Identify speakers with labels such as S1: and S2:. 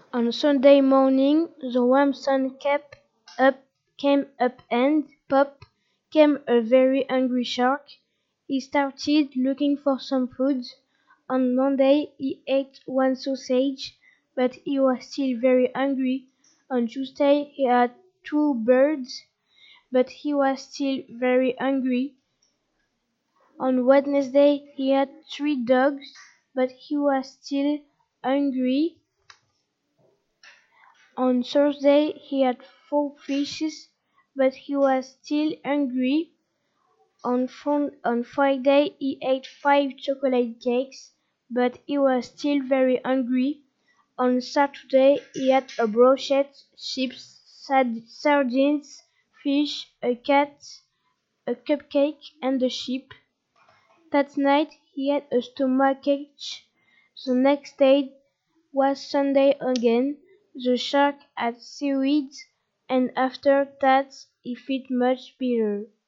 S1: On Sunday morning the warm sun came up and pop came a very hungry shark. He started looking for some food. On Monday he ate one sausage, but he was still very hungry. On Tuesday he had two birds, but he was still very hungry. On Wednesday he had three dogs, but he was still hungry. On Thursday he had four fishes, but he was still hungry. On Friday he ate five chocolate cakes, but he was still very hungry. On Saturday he had a brochette, chips, sardines, fish, a cat, a cupcake, and a sheep. That night he had a stomachache. The next day was Sunday again. The shark had seaweed, and after that he felt much better.